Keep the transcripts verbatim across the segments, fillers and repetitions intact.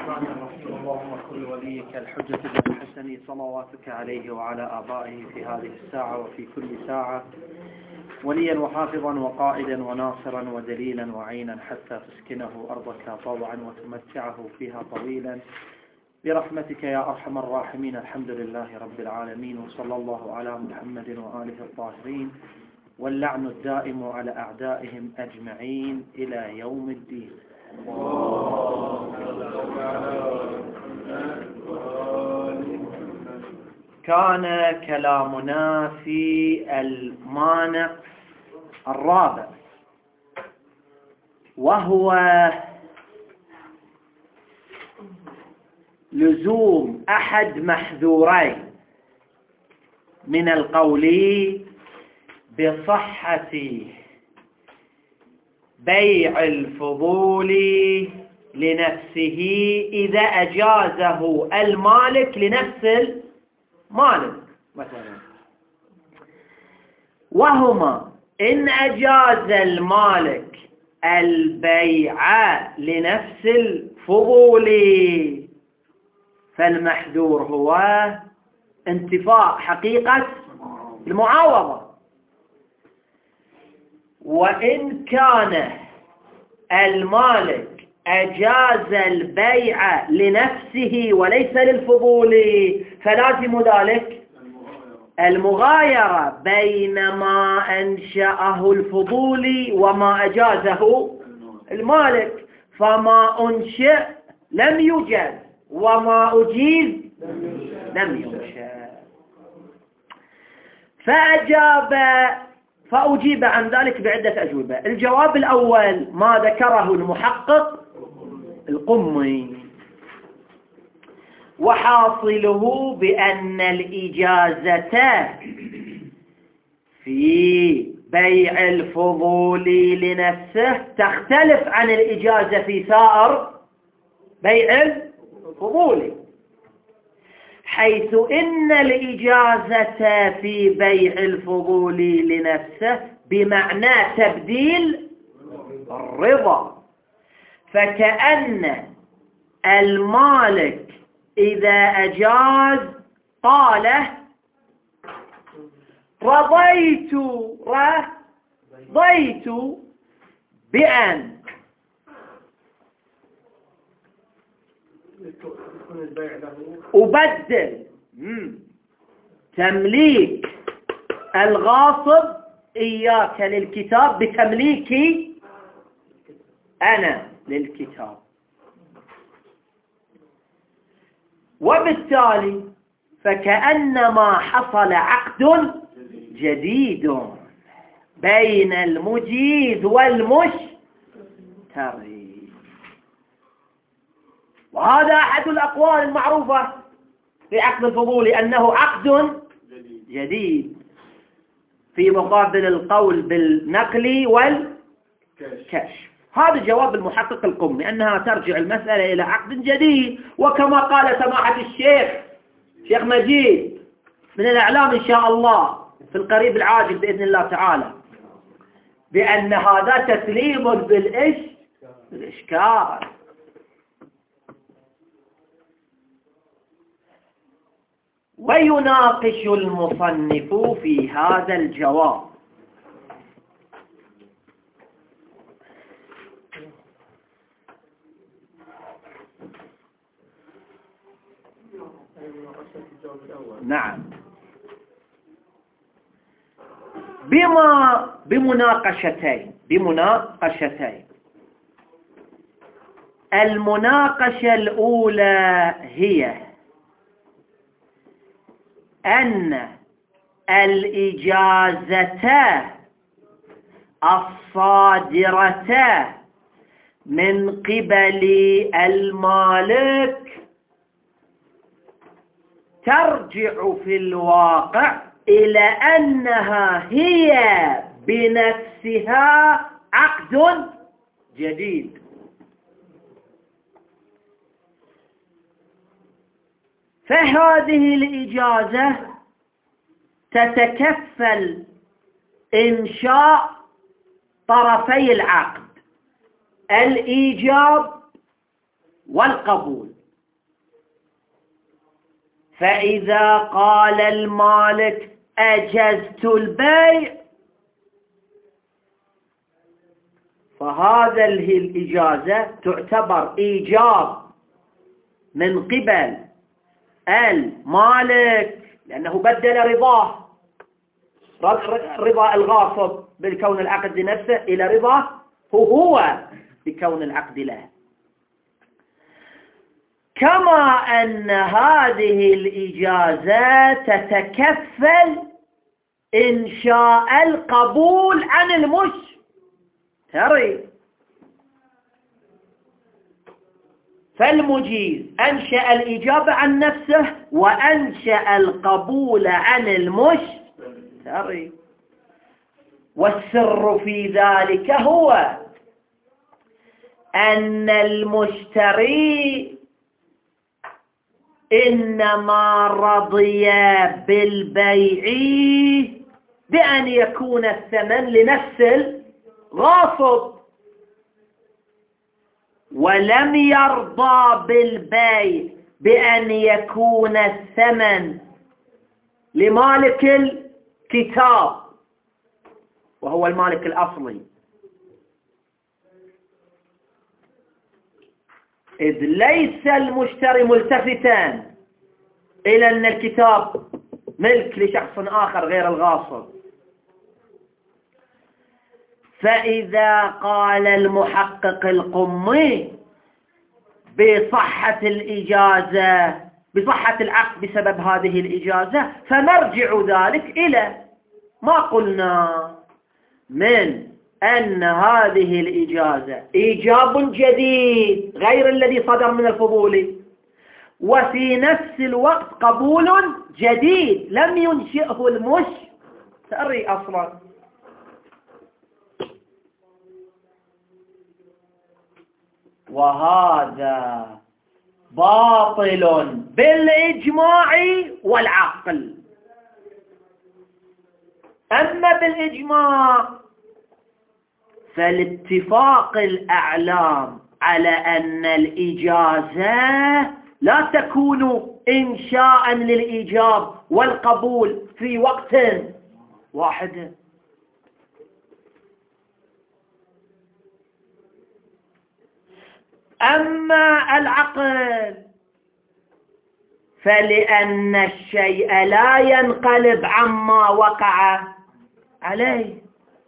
الرحمن الرحيم. اللهم صل وليك الحجة بن الحسن صلواتك عليه وعلى آبائه في هذه الساعة وفي كل ساعة وليا وحافظا وقائدا وناصرا ودليلا وعينا حتى تسكنه أرضك طوعا وتمتعه فيها طويلا برحمتك يا أرحم الراحمين. الحمد لله رب العالمين، وصلى الله على محمد وآله الطاهرين، واللعن الدائم على أعدائهم أجمعين إلى يوم الدين. كان كلامنا في المانع الرابع، وهو لزوم أحد محذورين من القول بصحة بيع الفضول لنفسه إذا أجازه المالك لنفس المالك مثلا، وهما إن أجاز المالك البيع لنفس الفضول فالمحذور هو انتفاء حقيقة المعاوضة، وإن كان المالك أجاز البيع لنفسه وليس للفضول فلازم ذلك المغايرة بين ما أنشأه الفضول وما أجازه المالك، فما أنشأ لم يوجد وما أجيز لم ينشأ. فأجاب فأجيب عن ذلك بعدة أجوبة. الجواب الأول ما ذكره المحقق القمي، وحاصله بأن الإجازة في بيع الفضول لنفسه تختلف عن الإجازة في سائر بيع الفضول، حيث إن الإجازة في بيع الفضول لنفسه بمعنى تبديل الرضا، فكأن المالك إذا أجاز قال رضيت رضيت بأن أبدل تمليك الغاصب إياك للكتاب بتمليكي أنا للكتاب، وبالتالي فكأنما حصل عقد جديد بين المجيز والمشتري. وهذا أحد الأقوال المعروفة في عقد الفضول أنه عقد جديد في مقابل القول بالنقل والكشف. هذا جواب المحقق القمي، أنها ترجع المسألة إلى عقد جديد، وكما قال سماحة الشيخ شيخ مجيد من الإعلام إن شاء الله في القريب العاجل بإذن الله تعالى، بأن هذا تسليم بالإش بالإشكال. ويناقش المصنف في هذا الجواب نعم بما بمناقشتين بمناقشتين المناقشة الأولى هي أن الإجازة الصادرة من قبل المالك ترجع في الواقع إلى أنها هي بنفسها عقد جديد، فهذه الإجازة تتكفل إنشاء طرفي العقد، الإيجاب والقبول. فإذا قال المالك أجزت البيع، فهذا الإجازة تعتبر إيجاب من قبل المالك، لأنه بدل رضاه، رضا الغاصب بالكون العقد لنفسه إلى رضاه هو بكون العقد له. كما أن هذه الإجازة تتكفل إنشاء القبول عن المشتري. فالمجيز أنشأ الإجابة عن نفسه وأنشأ القبول عن المشتري. والسر في ذلك هو أن المشتري إنما رضي بالبيع بأن يكون الثمن لنفس الغاصب، ولم يرضى بالبيع بأن يكون الثمن لمالك الكتاب وهو المالك الأصلي، إذ ليس المشتري ملتفتا إلى أن الكتاب ملك لشخص آخر غير الغاصب. فإذا قال المحقق القمي بصحة الإجازة بصحة العقد بسبب هذه الإجازة، فنرجع ذلك إلى ما قلنا من أن هذه الإجازة إيجاب جديد غير الذي صدر من الفضولي، وفي نفس الوقت قبول جديد لم ينشئه المشتري أصلا. وهذا باطل بالإجماع والعقل. أما بالإجماع فالاتفاق الأعلام على أن الإجازة لا تكون إنشاء للإيجاب والقبول في وقت واحد. أما العقل فلأن الشيء لا ينقلب عما وقع عليه،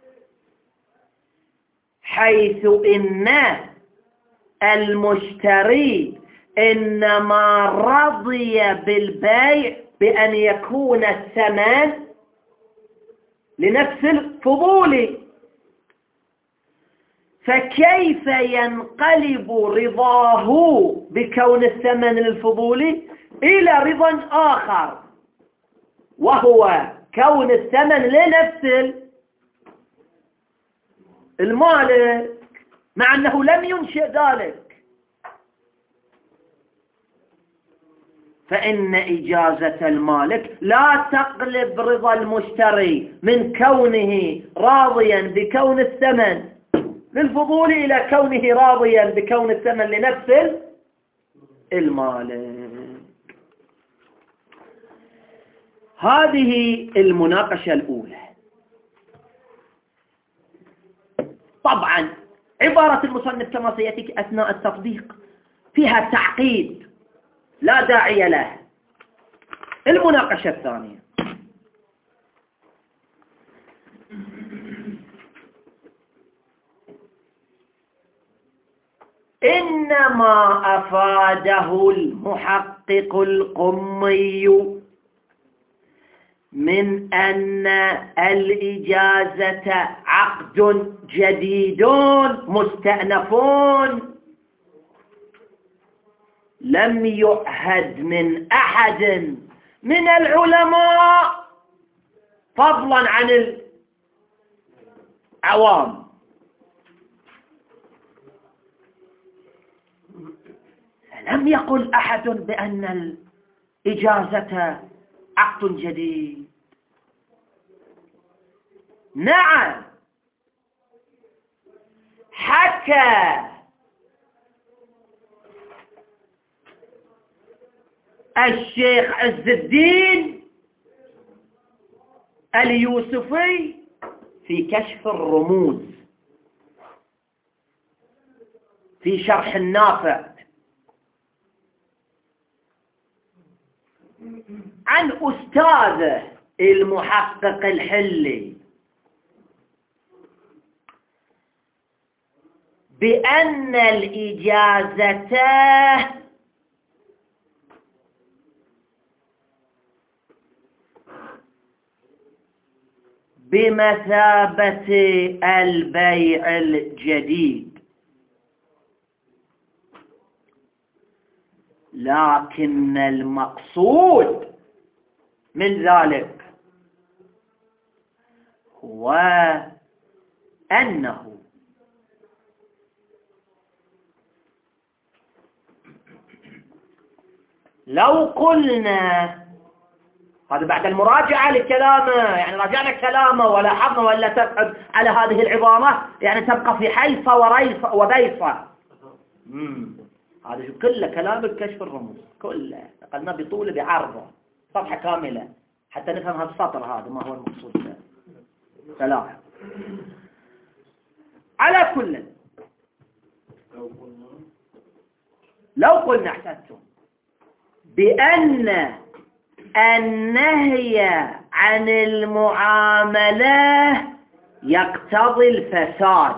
حيث إن المشتري إنما رضي بالبيع بأن يكون الثمن لنفس الفضول، فكيف ينقلب رضاه بكون الثمن للفضول إلى رضا آخر وهو كون الثمن لنفس المالك، مع أنه لم ينشئ ذلك؟ فإن إجازة المالك لا تقلب رضا المشتري من كونه راضيا بكون الثمن للفضول إلى كونه راضيا بكون الثمن لنفس المالك. هذه المناقشة الأولى. طبعا عبارة المصنف كما سيأتي أثناء التطبيق فيها تعقيد لا داعي له. المناقشة الثانية: إنما أفاده المحقق القمي من أن الإجازة عقد جديد مستأنف لم يعهد من أحد من العلماء فضلا عن العوام، لم يقل أحد بأن الإجازة عقد جديد. نعم، حكى الشيخ عز الدين اليوسفي في كشف الرموز في شرح النافع عن أستاذه المحقق الحلي بأن الإجازة بمثابة البيع الجديد، لكن المقصود من ذلك هو أنه لو قلنا، هذا بعد المراجعة لكلامه، يعني راجعنا كلامه ولاحظنا ولا تبعد على هذه العبارة، يعني تبقى في حيفا وريفا وبيفا. هذا كله كلام الكشف الرموز كله، نقلنا بطوله بعرضه صفحة كاملة حتى نفهم هذا السطر هذا ما هو المقصود. سلام. على كل، لو قلنا احسنتم بأن النهي عن المعاملة يقتضي الفساد،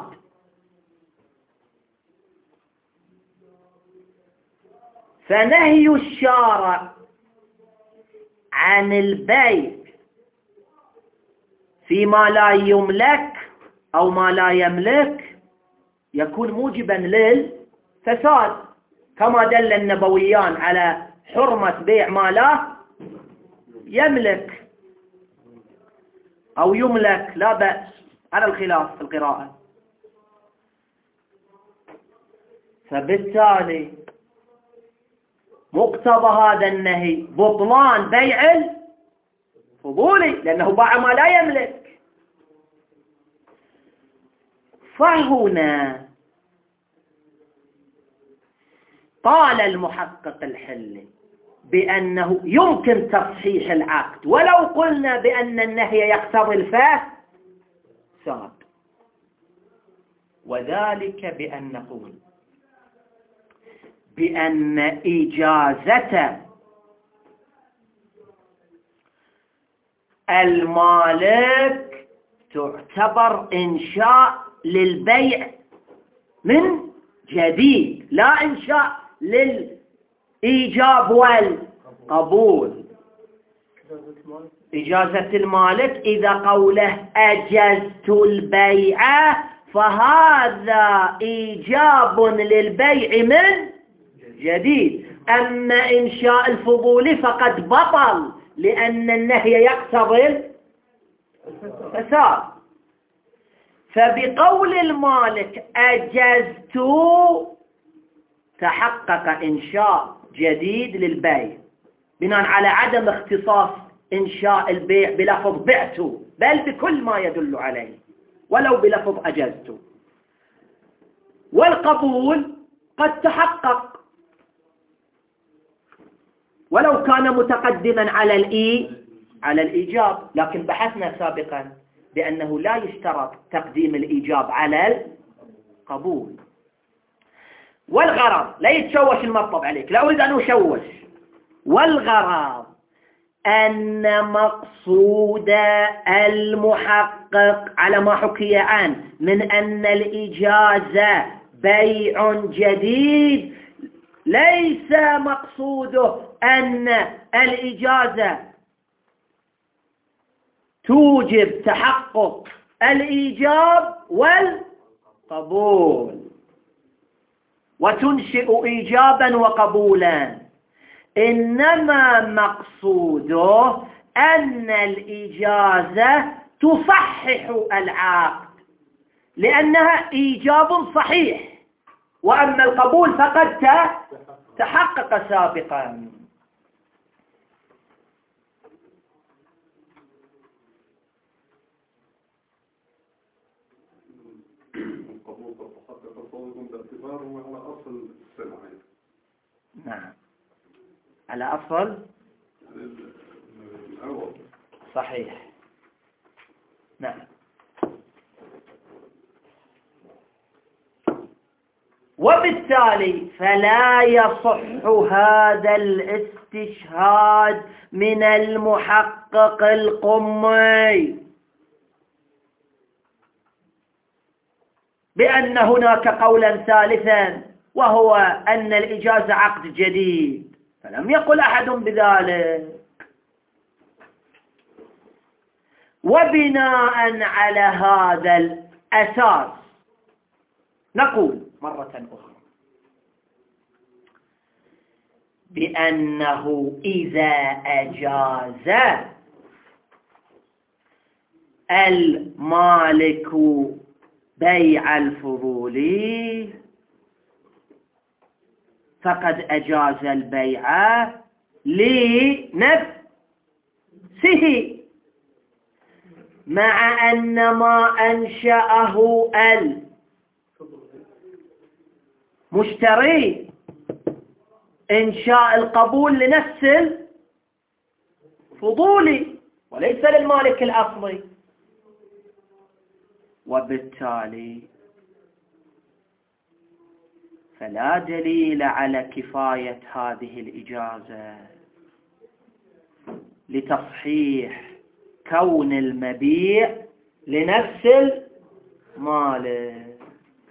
فنهي الشارع عن البيع فيما لا يملك أو ما لا يملك يكون موجبا للفساد، كما دل النبويان على حرمة بيع ما لا يملك أو يملك، لا بأس على الخلاف في القراءة. فبالتالي مقتضى هذا النهي بطلان بيع الفضولي لأنه باع ما لا يملك. فهنا قال المحقق الحلي بأنه يمكن تصحيح العقد ولو قلنا بأن النهي يقتضي الفساد، وذلك بأن نقول بأن إجازة المالك تعتبر إنشاء للبيع من جديد، لا إنشاء للإيجاب والقبول. إجازة المالك إذا قوله أجزت البيع فهذا إيجاب للبيع من جديد، أما إنشاء الفضول فقد بطل لأن النهي يقتضي الفساد. فبقول المالك أجزت تحقق إنشاء جديد للبيع بناء على عدم اختصاص إنشاء البيع بلفظ بعت، بل بكل ما يدل عليه ولو بلفظ أجزت. والقبول قد تحقق ولو كان متقدما على الإي على الإيجاب، لكن بحثنا سابقا بأنه لا يشترط تقديم الإيجاب على القبول. والغرض لا يتشوش المطلب عليك، لا أريد أن أشوش. والغرض أن مقصود المحقق على ما حكي عنه من أن الإجازة بيع جديد ليس مقصوده أن الإجازة توجب تحقق الإيجاب والقبول وتنشئ إيجابا وقبولا، إنما مقصوده أن الإجازة تصحح العقد لأنها إيجاب صحيح، وأما القبول فقد تحقق سابقا. نعم، على أصل صحيح. نعم. وبالتالي فلا يصح هذا الاستشهاد من المحقق القمي بأن هناك قولا ثالثا وهو أن الإجازة عقد جديد، فلم يقل أحد بذلك. وبناء على هذا الأساس نقول مرة أخرى بأنه إذا أجاز المالك بيع الفضول فقد أجاز البيع لنفسه، مع أن ما أنشأه المشتري إنشاء القبول لنفس الفضول وليس للمالك الأصلي. وبالتالي فلا دليل على كفاية هذه الإجازة لتصحيح كون المبيع لنفس المالك،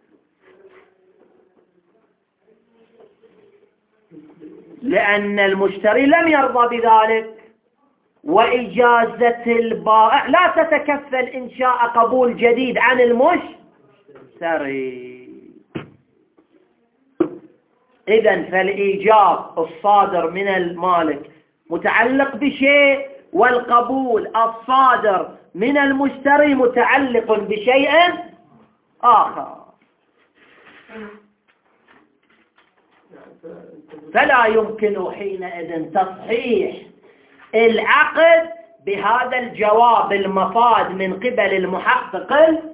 لأن المشتري لم يرضى بذلك، وإجازة البائع لا تتكفل إنشاء قبول جديد عن المشتري. إذن فالإيجاب الصادر من المالك متعلق بشيء، والقبول الصادر من المشتري متعلق بشيء آخر، فلا يمكن حينئذ تصحيح العقد بهذا الجواب المفاد من قبل المحقق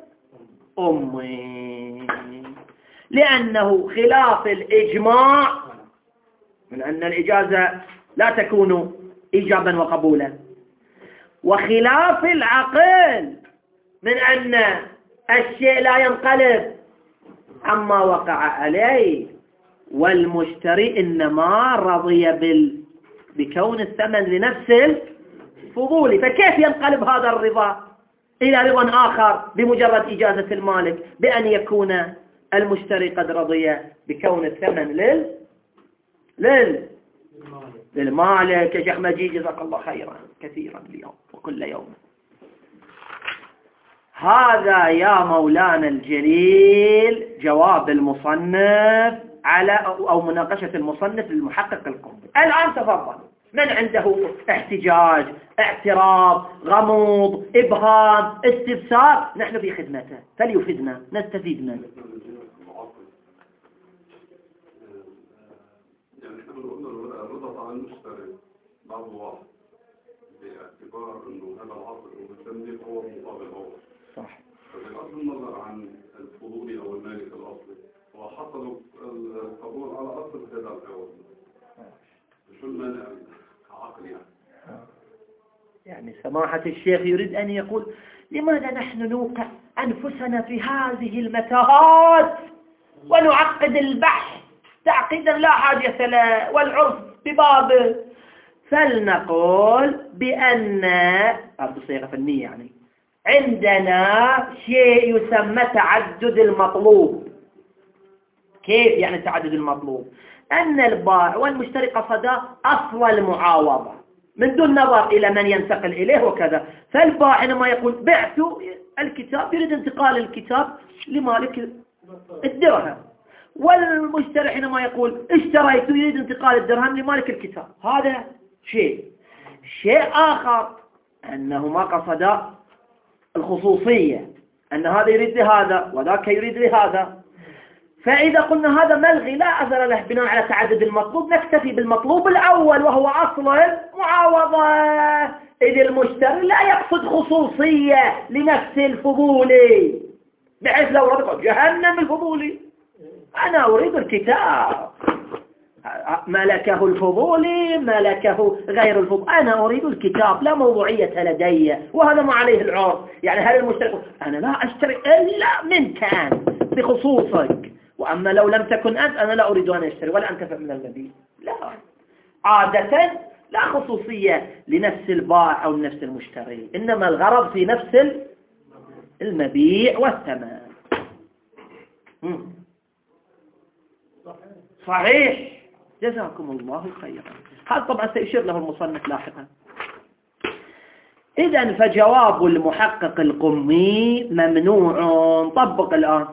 الأمي، لأنه خلاف الإجماع من أن الإجازة لا تكون إيجابا وقبولا، وخلاف العقل من أن الشيء لا ينقلب عما وقع عليه، والمشتري إنما رضي بال بكون الثمن لنفس الفضول، فكيف ينقلب هذا الرضا إلى رضا آخر بمجرد إجازة المالك بأن يكون المشتري قد رضي بكون الثمن لل لل للمالك؟ يا شيخ مجيد جزاك الله خيرا كثيرا اليوم وكل يوم. هذا يا مولانا الجليل جواب المصنف على أو مناقشة المصنف للمحقق القمي. الآن تفضل، من عنده احتجاج، اعتراض، غموض، إبهام، استفسار، نحن في خدمته فليفيدنا نستفيد منه. يعني احنا بنقول الرضا عن المشتري بعض واحد باعتبار انه هذا العصر المتملك هو المقابل هو صح. فبغض النظر عن الفضولي او المالك الاصلي هو حصل القبول على اصل هذا العوض، شو المانع كعقل يعني؟ يعني سماحة الشيخ يريد أن يقول لماذا نحن نوقع أنفسنا في هذه المتاهات ونعقد البحث تعقيدا لا حاجة له والعرف ببابه؟ فلنقول بأن هذه صيغة فنية، يعني عندنا شيء يسمى تعدد المطلوب. كيف يعني تعدد المطلوب؟ أن البائع والمشتري قصدا أصل المعاوضة من دون نظر إلى من ينتقل إليه وكذا، فالبائع حينما يقول بعت الكتاب يريد انتقال الكتاب لمالك الدرهم، والمشتري حينما يقول اشتريت يريد انتقال الدرهم لمالك الكتاب. هذا شيء. شيء آخر أنه ما قصد الخصوصية، أن هذا يريد لهذا وذاك يريد لهذا، فإذا قلنا هذا ملغي لا أثر له بناء على تعدد المطلوب، نكتفي بالمطلوب الأول وهو أصل المعاوضة، إذ المشتري لا يقصد خصوصية لنفس الفضولي، بحيث لو رضي جهنم الفضولي، أنا أريد الكتاب، ملكه الفضولي ملكه غير الفضولي. أنا أريد الكتاب، لا موضوعية لدي، وهذا ما عليه العرض. يعني هل المشتري أنا لا أشتري إلا منك أنت بخصوصك، وأما لو لم تكن أنت أنا لا أريد أن أشتري ولا أنتفع من المبيع. لا، عادة لا خصوصية لنفس البائع أو لنفس المشتري، إنما الغرض في نفس المبيع والثمن. صحيح، جزاكم الله خيرا. هذا طبعا سيشير له المصنف لاحقا. إذن فجواب المحقق القمي ممنوع. طبق الآن.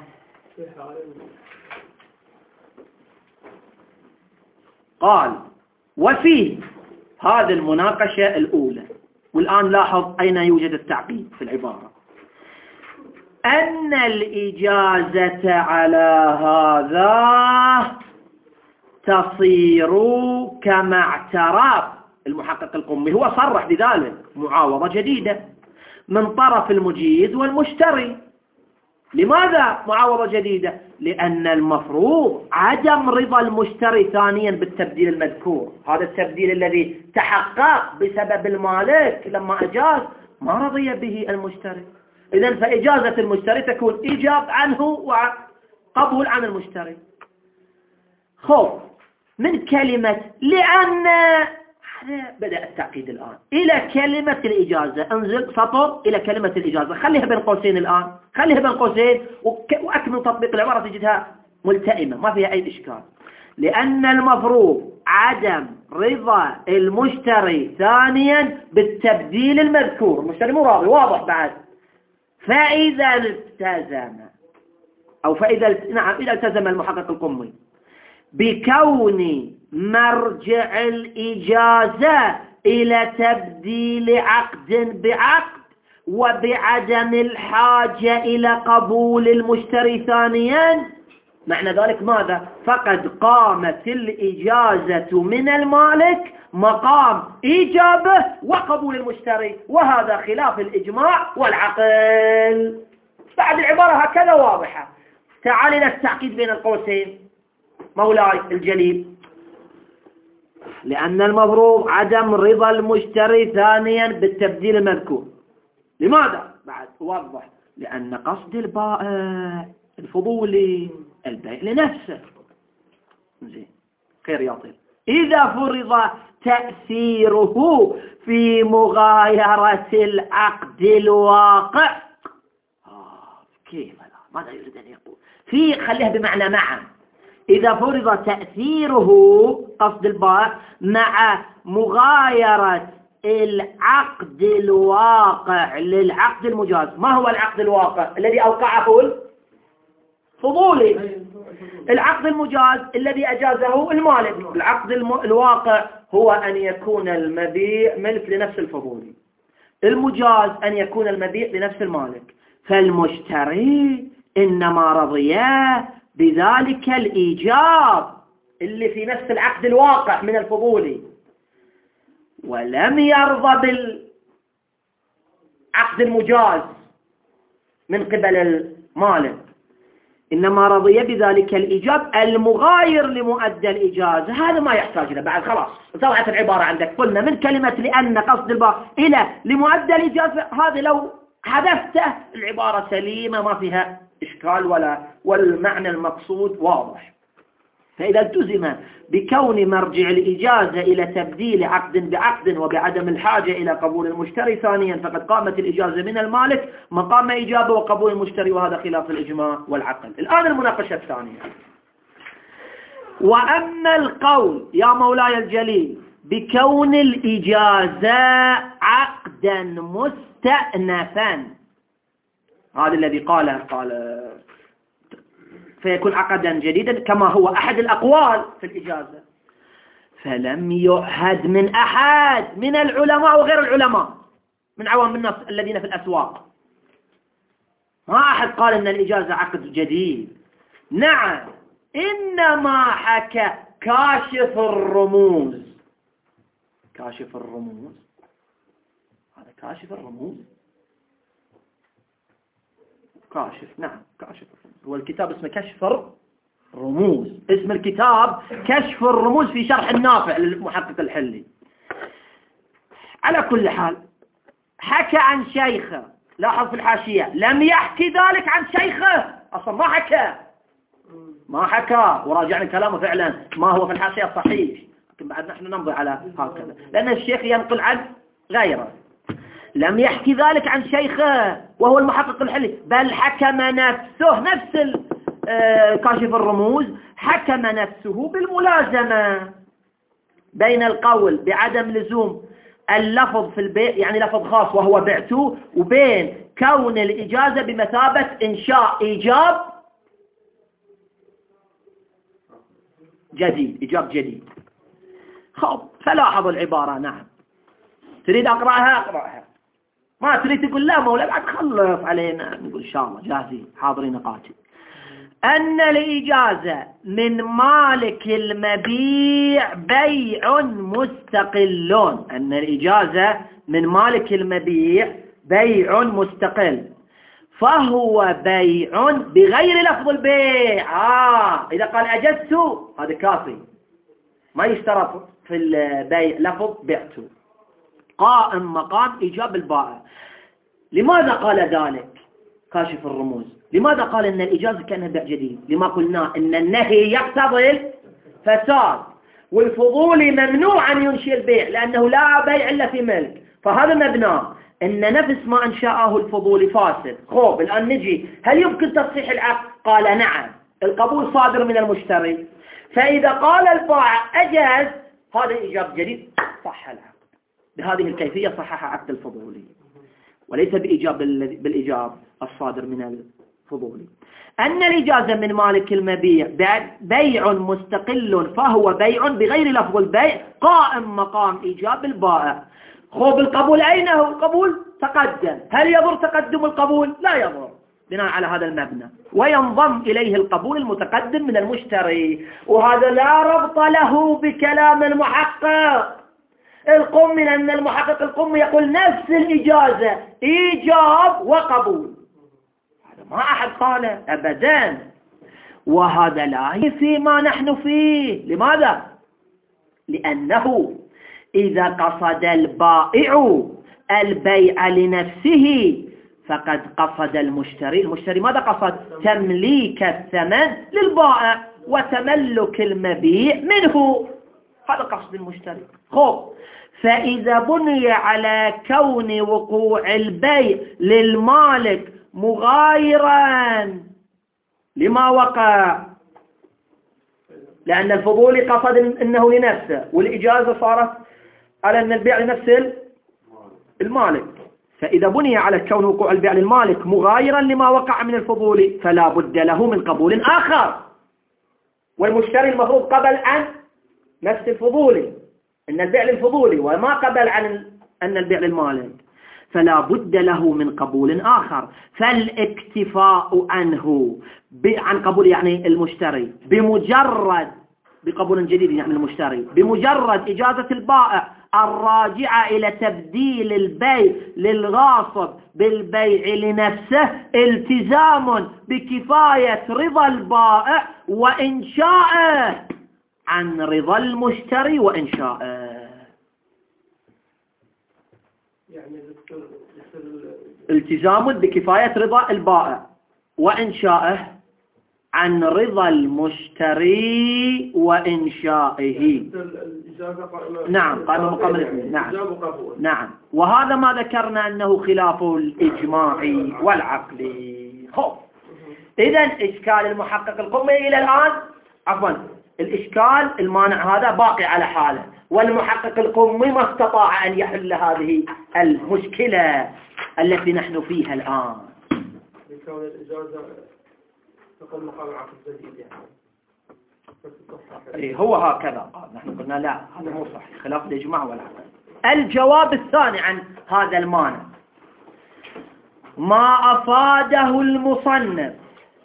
قال وفيه هذه المناقشة الأولى، والآن لاحظ أين يوجد التعقيد في العبارة. أن الإجازة على هذا تصير كما اعترف المحقق القمي، هو صرح بذلك، معاوضة جديدة من طرف المجيز والمشتري. لماذا معاوضة جديدة؟ لأن المفروض عدم رضا المشتري ثانيا بالتبديل المذكور. هذا التبديل الذي تحقق بسبب المالك لما أجاز ما رضي به المشتري. إذن فإجازة المشتري تكون إيجاب عنه وقبول عن المشتري. خوف من كلمة لأن بدأ التعقيد الآن إلى كلمة الإجازة. انزل سطر إلى كلمة الإجازة، خليها بين قوسين الآن، خليها بين قوسين وأكمل تطبيق العبارة تجدها ملتئمة ما فيها أي إشكال. لأن المفروض عدم رضا المشتري ثانيا بالتبديل المذكور. المشتري مو راضي، واضح بعد. فإذا التزم أو فإذا نعم إذا التزم المحقق القمي بكون مرجع الإجازة إلى تبديل عقد بعقد وبعدم الحاجة إلى قبول المشتري ثانيا، معنى ذلك ماذا؟ فقد قامت الإجازة من المالك مقام إيجابه وقبول المشتري، وهذا خلاف الإجماع والعقل. بعد العبارة هكذا واضحة. تعال إلى التعقيد بين القوسين مولاي الجليل. لأن المفروض عدم رضا المشتري ثانيا بالتبديل المذكور. لماذا؟ بعد وضح. لأن قصد البائع الفضولي البيع لنفسه. زين خير يا طيب. إذا فرض تأثيره في مغايرة العقد الواقع. آه كيف لا؟ ماذا يريد أن يقول؟ في خليها بمعنى معا. إذا فرض تأثيره قصد البائع مع مغايرة العقد الواقع للعقد المجاز. ما هو العقد الواقع الذي أوقعه الفضولي؟ العقد المجاز الذي أجازه المالك. العقد الواقع هو أن يكون المبيع ملك لنفس الفضولي، المجاز أن يكون المبيع لنفس المالك. فالمشتري إنما رضي بذلك الإيجاب اللي في نفس العقد الواقع من الفضولي، ولم يرضى بالعقد المجاز من قبل المالك، إنما رضي بذلك الإيجاب المغاير لمؤدى الإجازة. هذا ما يحتاج له بعد، خلاص طلعت العبارة عندك. قلنا من كلمة لأن قصد الباء إلى لمؤدى الإجازة، هذا لو حذفته العبارة سليمة ما فيها إشكال ولا والمعنى المقصود واضح. فإذا التزم بكون مرجع الإجازة إلى تبديل عقد بعقد وبعدم الحاجة إلى قبول المشتري ثانيا، فقد قامت الإجازة من المالك مقام إجابة وقبول المشتري، وهذا خلاف الإجماع والعقل. الآن المناقشة الثانية. وأما القول يا مولاي الجليل بكون الإجازة عقدا مستأنفا، هذا الذي قاله قال فيكون عقدا جديدا كما هو أحد الأقوال في الإجازة، فلم يعهد من أحد من العلماء وغير العلماء من عوام الناس الذين في الأسواق، ما أحد قال أن الإجازة عقد جديد. نعم، إنما حكى كاشف الرموز. كاشف الرموز، هذا كاشف الرموز، كاشف، نعم كاشف الرموز، هو الكتاب اسمه كشف رموز. اسم الكتاب كشف الرموز في شرح النافع للمحقق الحلي. على كل حال حكى عن شيخه، لاحظ في الحاشية لم يحكي ذلك عن شيخه، أصلا ما حكى ما حكى وراجعنا كلامه فعلا ما هو في الحاشية الصحيح، لكن بعد نحن نمضي على هكذا لأن الشيخ ينقل عن غيره. لم يحكي ذلك عن شيخه وهو المحقق الحلي، بل حكم نفسه نفس كاشف الرموز حكم نفسه بالملازمة بين القول بعدم لزوم اللفظ في البيع يعني لفظ خاص وهو بعته، وبين كون الإجازة بمثابة إنشاء إيجاب جديد إيجاب جديد. خب فلاحظ العبارة. نعم تريد أقرأها أقرأها، ما تريد تقول لا مولا بعد خلص علينا نقول إن شاء الله جاهزين حاضرين قاتل. أن الإجازة من مالك المبيع بيع مستقل. أن الإجازة من مالك المبيع بيع مستقل، فهو بيع بغير لفظ البيع. آه إذا قال أجزت هذا كافي، ما يشترط في البيع لفظ بعته، قائم مقام إيجاب البائع. لماذا قال ذلك كاشف الرموز؟ لماذا قال إن الإجازة كأنها بيع جديد؟ لما قلنا إن النهي يقتضي الفساد، والفضول ممنوع أن ينشئ البيع لأنه لا بيع إلا في ملك، فهذا مبناه إن نفس ما أنشأه الفضول فاسد. خوب الآن نجي هل يمكن تصحيح العقد؟ قال نعم، القبول صادر من المشتري، فإذا قال البائع أجاز هذا إيجاب جديد صح العقد. بهذه الكيفية صحح عقد الفضولي وليس بإيجاب بالإيجاب الصادر من الفضولي. أن الإجازة من مالك المبيع بيع مستقل، فهو بيع بغير لفظ البيع قائم مقام إيجاب البائع. خوب القبول أين هو؟ القبول تقدم، هل يضر تقدم القبول؟ لا يضر بناء على هذا المبنى، وينضم إليه القبول المتقدم من المشتري، وهذا لا ربط له بكلام المحقق القمي، لأن المحقق القمي يقول نفس الإجازة إيجاب وقبول، هذا ما أحد قاله أبدا، وهذا لا فيما نحن فيه. لماذا؟ لأنه إذا قصد البائع البيع لنفسه فقد قصد المشتري. المشتري ماذا قصد؟ تمليك الثمن للبائع وتملك المبيع منه، هذا قصد المشتري. خب فإذا بني على كون وقوع البيع للمالك مغايرا لما وقع، لأن الفضول قصد إنه لنفسه، والإجازة صارت على أن البيع لنفس المالك، فإذا بني على كون وقوع البيع للمالك مغايرا لما وقع من الفضول فلا بد له من قبول آخر، والمشتري المفروض قبل عن نفس الفضولي أن البيع للفضولي وما قبل عن أن البيع للمالك، فلا بد له من قبول آخر. فالاكتفاء عنه عن قبول يعني المشتري بمجرد بقبول جديد يعني المشتري بمجرد إجازة البائع الراجعة إلى تبديل البيع للغاصب بالبيع لنفسه التزام بكفاية رضا البائع وإنشاءه عن رضا المشتري وإنشاءه. يعني التزام بكفاية رضا البائع وإنشائه عن رضا المشتري وإنشائه. نعم قائمة مقام الاثنين. نعم نعم وهذا ما ذكرنا أنه خلاف الإجماع والعقل. خب إذن إشكال المحقق القمي إلى الآن عفوا الإشكال المانع هذا باقي على حاله، والمحقق القمي ما استطاع أن يحل هذه المشكلة التي نحن فيها الآن. بكون الإجازة تقوم مقام العقد الجديد يعني. هو هكذا قال، نحن قلنا لا هذا مو صحيح خلاف الإجماع والعقل. الجواب الثاني عن هذا المانع ما أفاده المصنف.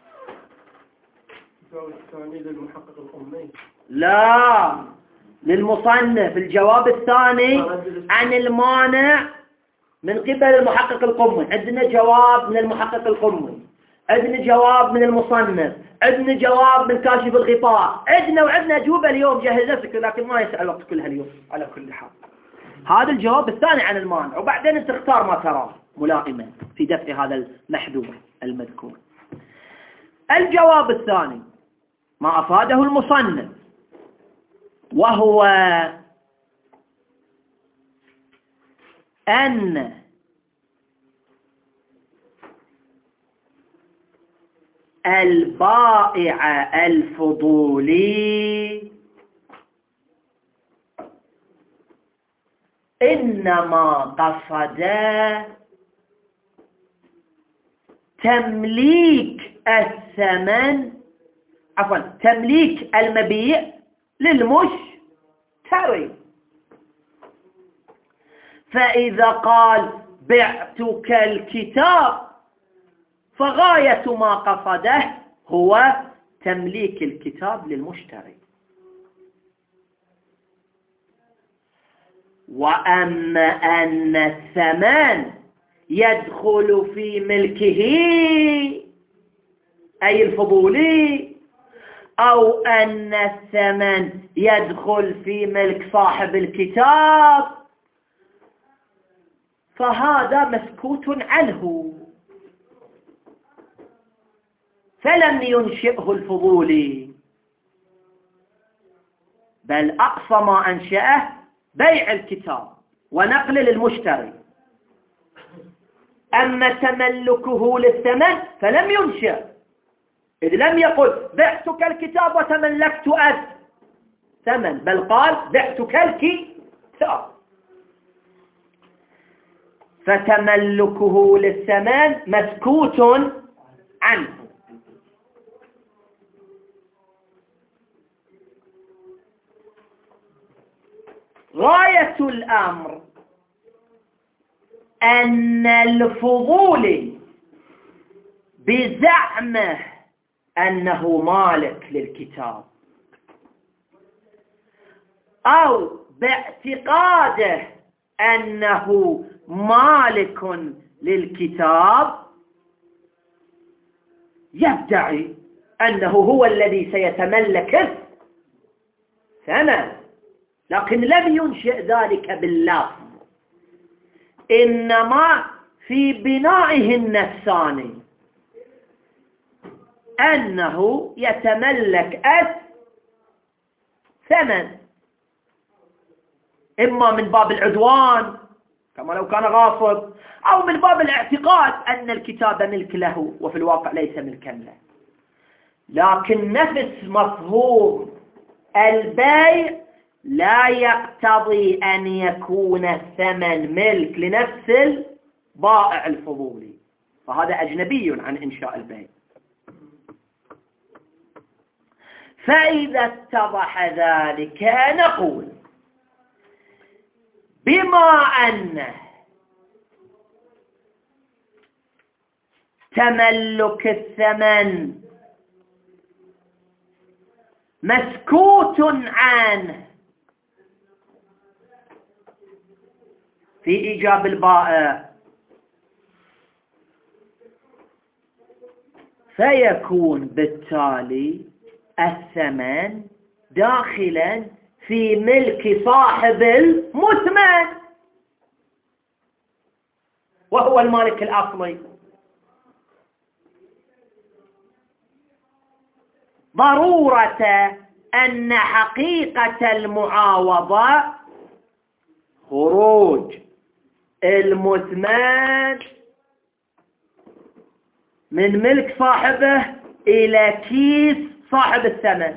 الثاني للمحقق القمي؟ لا للمصنف. الجواب الثاني عن المانع من قبل المحقق القمي. عندنا جواب من المحقق القمي عندنا جواب من المصنف، عندنا جواب من كاشف الغطاء، عندنا وعندنا أجوبة اليوم جهزتك، لكن ما يسأل الوقت كلها اليوم على كل حال. هذا الجواب الثاني عن المانع، وبعدين انت تختار ما تراه ملائما في دفع هذا المحذور المذكور. الجواب الثاني ما أفاده المصنف، وهو أن البائع الفضولي إنما قصد تمليك الثمن، عفوا تمليك المبيع للمشتري. فإذا قال بعتك الكتاب فغاية ما قصده هو تمليك الكتاب للمشتري. وأما أن الثمن يدخل في ملكه أي الفضولي، أو أن الثمن يدخل في ملك صاحب الكتاب، فهذا مسكوت عنه، فلم ينشئه الفضولي، بل أقصى ما أنشأه بيع الكتاب ونقل للمشتري. أما تملكه للثمن فلم ينشأ، إذ لم يقل بعتك الكتاب وتملكت الثمن، بل قال بعتك الكتاب. فتملكه للثمن مسكوت عنه. غاية الأمر أن الفضولي بزعمه أنه مالك للكتاب، أو باعتقاده أنه مالك للكتاب، يدعي أنه هو الذي سيتملك الثمن، لكن لم ينشئ ذلك باللفظ، إنما في بنائه النفساني أنه يتملك الثمن، إما من باب العدوان كما لو كان غاصب، أو من باب الاعتقاد أن الكتاب ملك له وفي الواقع ليس ملكا له. لكن نفس مفهوم البيع لا يقتضي أن يكون الثمن ملك لنفس البائع الفضولي، فهذا أجنبي عن إنشاء البيع. فإذا اتضح ذلك نقول بما أن تملك الثمن مسكوت عنه في إيجاب البائع، فيكون بالتالي الثمن داخلا في ملك صاحب المثمن وهو المالك الأصلي. ضرورة أن حقيقة المعاوضة خروج المثمن من ملك صاحبه إلى كيس صاحب الثمن،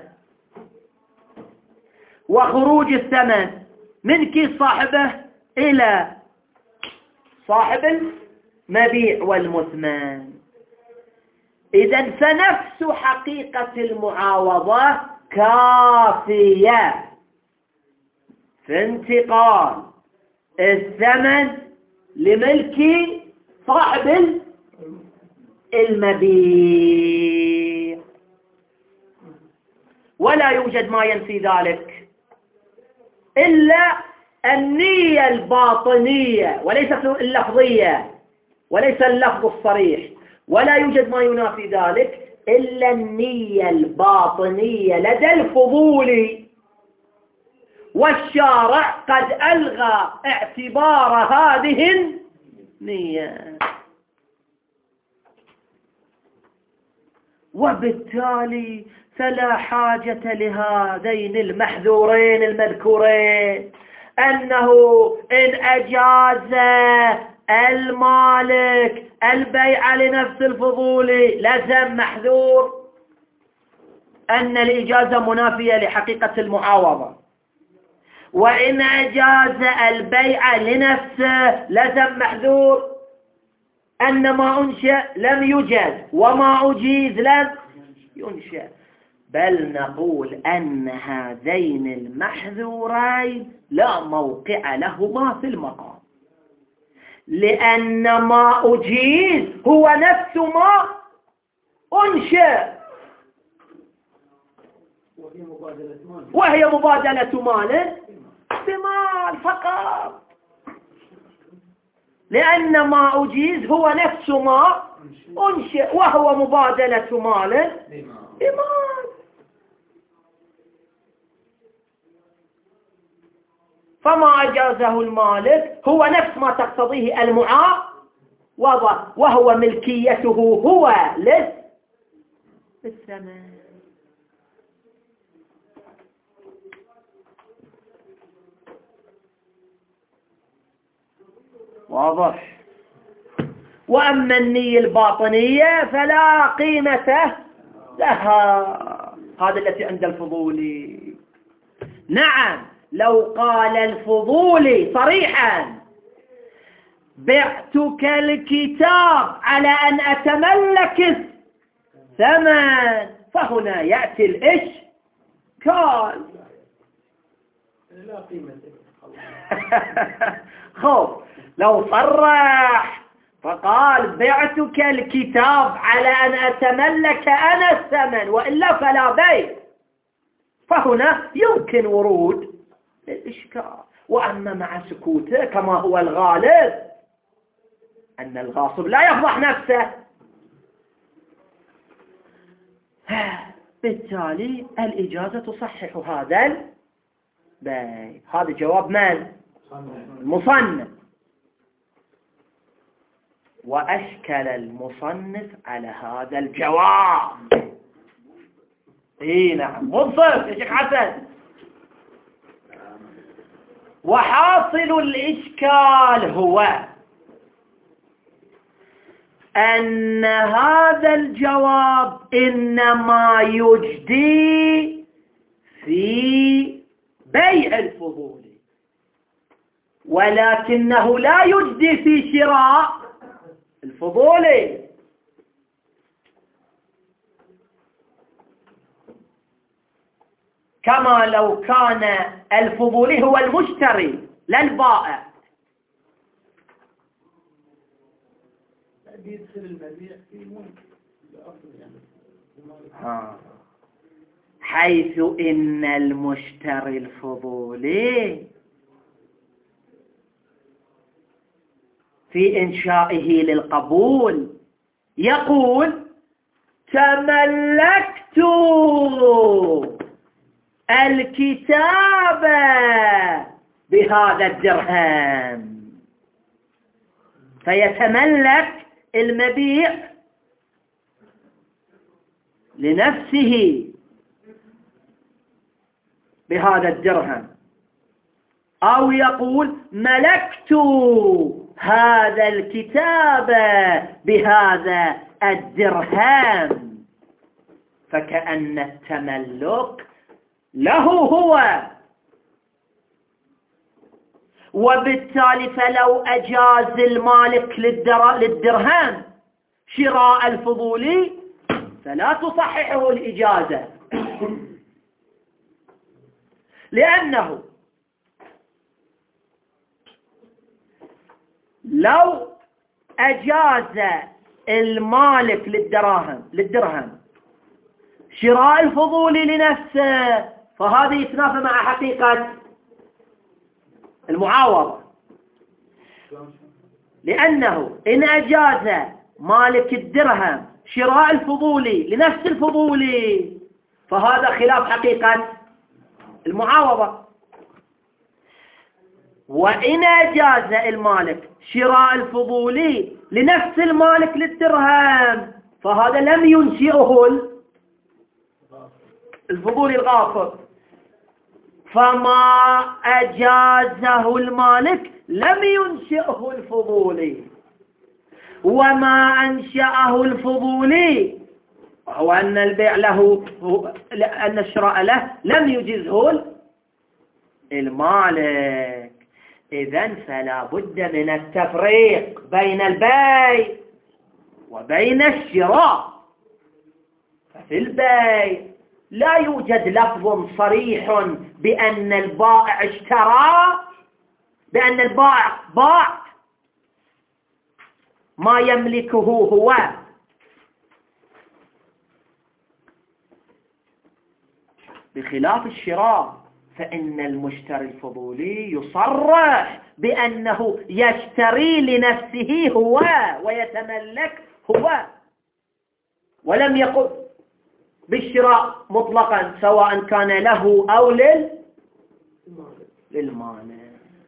وخروج الثمن من كيس صاحبه إلى صاحب المبيع والمثمن. إذن فنفس حقيقة المعاوضة كافية في انتقال الثمن لملك صاحب المبيع، ولا يوجد ما ينفي ذلك إلا النية الباطنية وليست اللفظية، وليس اللفظ الصريح، ولا يوجد ما ينافي ذلك إلا النية الباطنية لدى الفضولي، والشارع قد ألغى اعتبار هذه النية، وبالتالي فلا حاجة لهذين المحذورين المذكورين، أنه إن أجاز المالك البيع لنفس الفضولي لزم محذور أن الإجازة منافية لحقيقة المعاوضة، وإن أجاز البيع لنفسه لزم محذور أن ما أنشأ لم يجاز وما أجيز لم ينشأ. بل نقول أن هذين المحذورين لا موقع لهما في المقام، لأن ما أجيز هو نفس ما أنشأ، وهي مبادلة مال بمال فقط، لأن ما أجيز هو نفس ما أنشأ وهو مبادلة مال بمال. فما أجازه المالك هو نفس ما تقتضيه المعاوضة، وهو ملكيته هو للثمن. واضح. وأما النية الباطنية فلا قيمة لها، هذا التي عند الفضولي. نعم، لو قال الفضولي صريحا بعتك الكتاب على أن أتملك الثمن، فهنا يأتي الإشكال. لا قيمة. خوف لو صرح فقال بعتك الكتاب على أن أتملك أنا الثمن وإلا فلا بيع، فهنا يمكن ورود الإشكال. وأما مع سكوته كما هو الغالب أن الغاصب لا يفضح نفسه، بالتالي الإجازة تصحح هذا البيع. هذا جواب من؟ المصنف. وأشكل المصنف على هذا الجواب. اي نعم، منصف يا شيخ حسن. وحاصل الإشكال هو أن هذا الجواب إنما يجدي في بيع الفضول، ولكنه لا يجدي في شراء الفضول، كما لو كان الفضولي هو المشتري لا البائع. يدخل المبيع في ممكن آه. حيث إن المشتري الفضولي في إنشائه للقبول يقول تملكت الكتاب بهذا الدرهم، فيتملك المبيع لنفسه بهذا الدرهم، أو يقول ملكت هذا الكتاب بهذا الدرهم، فكأن التملك له هو. وبالتالي فلو أجاز المالك للدرهم شراء الفضولي فلا تصححه الإجازة، لأنه لو أجاز المالك للدراهم للدرهم شراء الفضولي لنفسه فهذا يتنافى مع حقيقة المعاوضة، لأنه إن أجاز مالك الدرهم شراء الفضولي لنفس الفضولي، فهذا خلاف حقيقة المعاوضة. وإن أجاز المالك شراء الفضولي لنفس المالك للدرهم، فهذا لم ينشئه الفضولي الغاصب، فما أجازه المالك لم ينشئه الفضولي، وما أنشأه الفضولي هو أن البيع له، أن الشراء له لم يجزه المالك. إذن فلا بد من التفريق بين البيع وبين الشراء. ففي البيع لا يوجد لفظ صريح بأن البائع اشترى، بأن البائع باع ما يملكه هو، بخلاف الشراء فإن المشتري الفضولي يصرح بأنه يشتري لنفسه هو ويتملك هو، ولم يقل بالشراء مطلقا سواء كان له أو لل للمالك.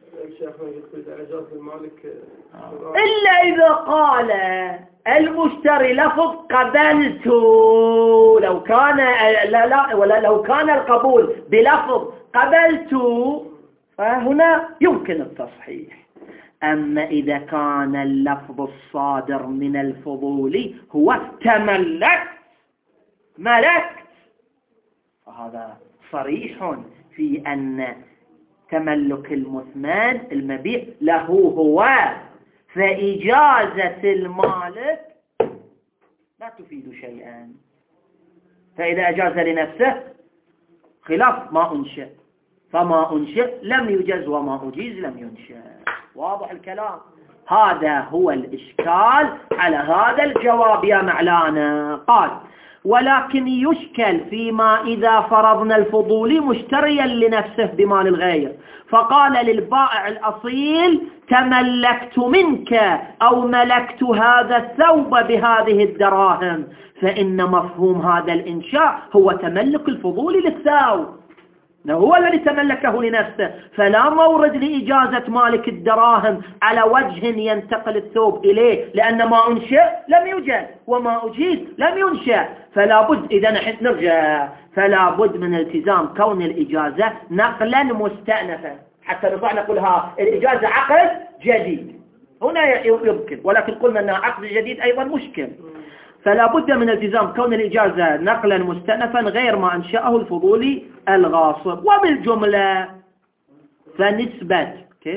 إلا إذا قال المشتري لفظ قبلت، لو كان لا لا ولا لو كان القبول بلفظ قبلت فهنا يمكن التصحيح. أما إذا كان اللفظ الصادر من الفضولي هو تملك ملكت، فهذا صريح في أن تملك المثمن المبيع له هو، فإجازة المالك لا تفيد شيئا. فإذا أجاز لنفسه خلاف ما أنشئ، فما أنشئ لم يجز وما أجيز لم ينشئ. واضح الكلام؟ هذا هو الإشكال على هذا الجواب يا معلانا. قال ولكن يشكل فيما إذا فرضنا الفضولي مشتريا لنفسه بمال الغير، فقال للبائع الأصيل تملكت منك أو ملكت هذا الثوب بهذه الدراهم، فإن مفهوم هذا الإنشاء هو تملك الفضولي للثوب، هو الذي تملكه لنفسه، فلا مورد لإجازة مالك الدراهم على وجه ينتقل الثوب إليه، لأن ما أنشئ لم يوجد وما أجيز لم ينشأ. فلا بد إذا نحن نرجع فلا بد من التزام كون الإجازة نقلا مستأنفا حتى نطلع نقول ها الإجازة عقد جديد، هنا يمكن، ولكن قلنا أنها عقد جديد أيضا مشكل. فلا بد من التزام كون الإجازة نقلا مستأنفا غير ما أنشأه الفضولي الغاصب. وبالجملة فنسبة كيف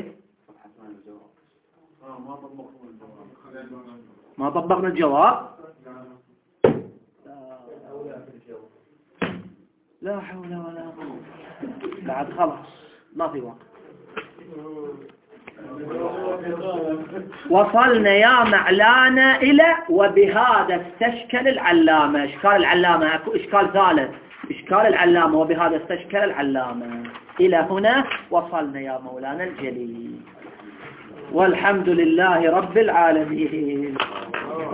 ما طبقنا الجواب، لا حول ولا قوة بعد خلاص ما في وقت. وصلنا يا معلانا إلى وبهذا استشكل العلامة. إشكال العلامة أكو إشكال ثالث، إشكال العلامة وبهذا استشكل العلامة. إلى هنا وصلنا يا مولانا الجليل، والحمد لله رب العالمين.